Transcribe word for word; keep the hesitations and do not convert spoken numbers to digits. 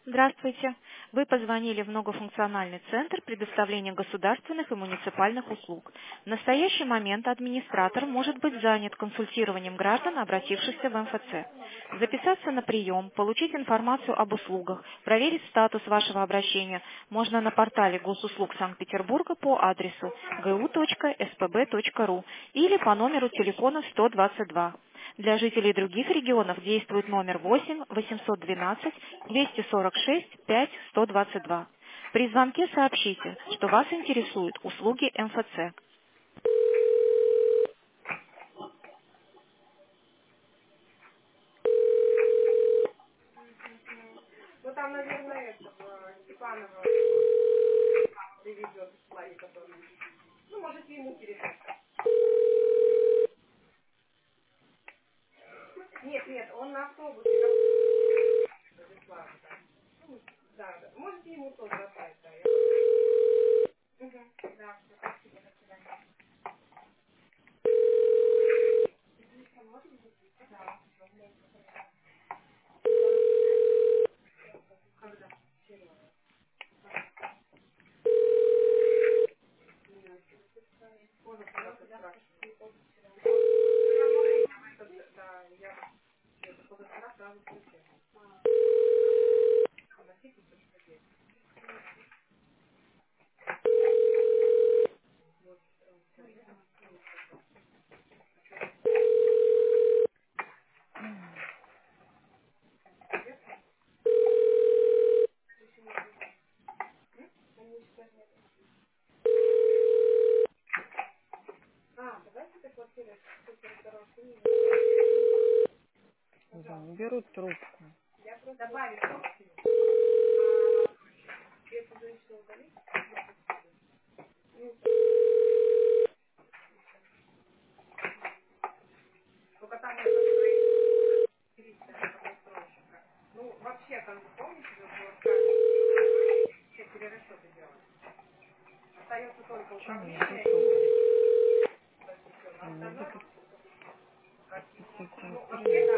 Здравствуйте. Вы позвонили в многофункциональный центр предоставления государственных и муниципальных услуг. В настоящий момент администратор может быть занят консультированием граждан, обратившихся в эм эф цэ. Записаться на прием, получить информацию об услугах, проверить статус вашего обращения можно на портале госуслуг Санкт-Петербурга по адресу гэ у точка эс пэ бэ точка ру или по номеру телефона сто двадцать два. Для жителей других регионов действует номер восемь восемьсот двенадцать двести сорок шесть пять сто двадцать два. При звонке сообщите, что вас интересуют услуги эм эф цэ. Да, не берут трубку. Почему не берут трубку? Они записывают.